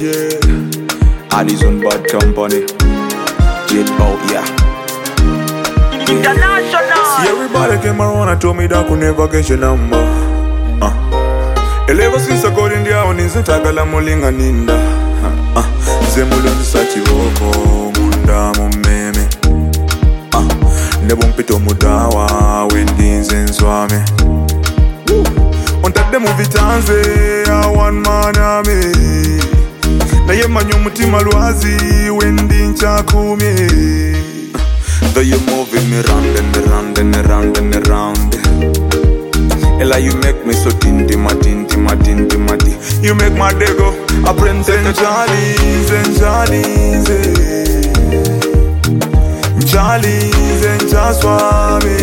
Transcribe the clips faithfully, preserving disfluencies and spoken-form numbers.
yeah. Addison Bad Company. Jet out, yeah. International. See, everybody came around and told me that I could never get your number. Uh. Ever since I got in the house, it's a tagala molinga ninda. Uh. Uh. Zemulon sachi voko, munda mumeme. Uh. Nebumpito mudawa, wendins and swami. On that the movie tanze, I one man army. Na ye manyo mutima lwazi, wendin chakumi. Though you moving me round and around and around and around. Ella, you make me so tinty, my tinty, my tinty, my tinty. You make my day go. I prince and Charlie's and Charlie's, eh. Charlie's and Chaswami.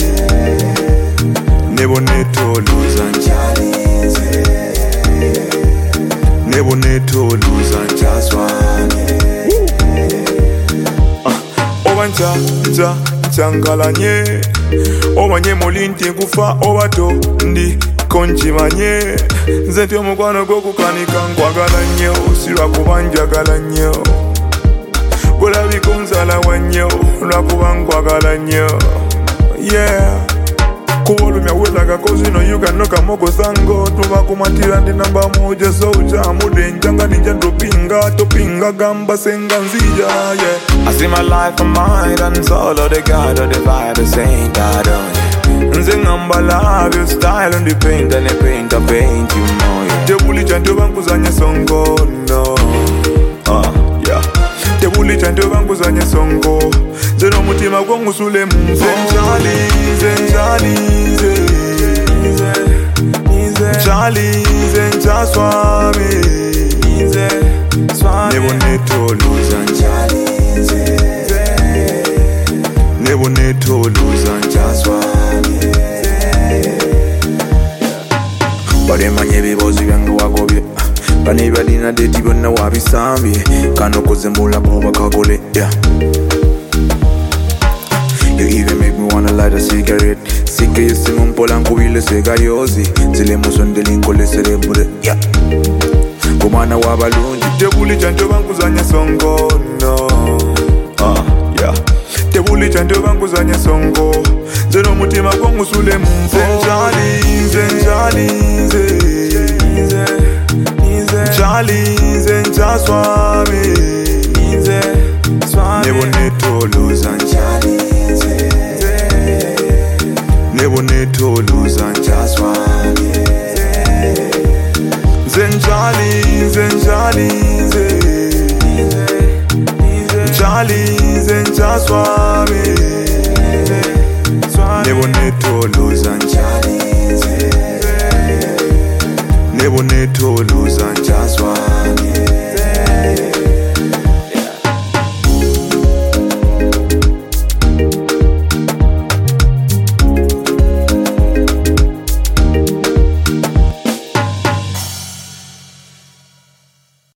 Never need to lose and Charlie's, eh. Never need to lose and Chaswami. Obancha, cha, changalanye. Obanye molinti kufa obato ndi konchi manye. Nzenti omukwano goku kanika nkwagala nnyo. Sirwa kubanjagala nnyo. Gola bikunzala wannyo. Lwakuba nkwagala nnyo. Yeah. Kuvolumya welaga cause you know you can knock a moko sango. Tuba kumatira ndi namba moja soja. Mude njanga ninja ndopinga. Topinga gamba senga nzija, yeah. I see my life for mine and solo the God or the vibe the same God on you. Nze ngamba love your style and the paint and the paint, I paint you know yeah. Tebuli chanto bankuzanye songo, no. Uh, yeah. Tebuli chanto bankuzanye songo. Zeno mutima kwangu sule mzo. Zenjali, zenjali, zenjali, Charlie, zenja swami, never need to lose and Charlie, never need to lose and just swami. But in my heavy boys, you can go a bit. Paneva dina de Tibona Wabi Sambi, Kano Kozemula Boba Kagole, yeah. You even make me wanna light a cigarette. Sike yesi mumpolanku vile sega yozi. Zile musondi linko le cerebre, yeah. Kumana wabalunji. Tebuli chanto banku zanye songo, no. Uh, yeah. Tebuli chanto banku zanye songo. Zeno mutima kwangu sule mumpo. Zenjali, zenjali, zenjali, Charlie, zenja swami. Never need to lose and Charlie. Never need to lose and just one. Zenjali, zenjali, Charlie, zenja swami. Never need to lose and Charlie. Never need to lose and just one.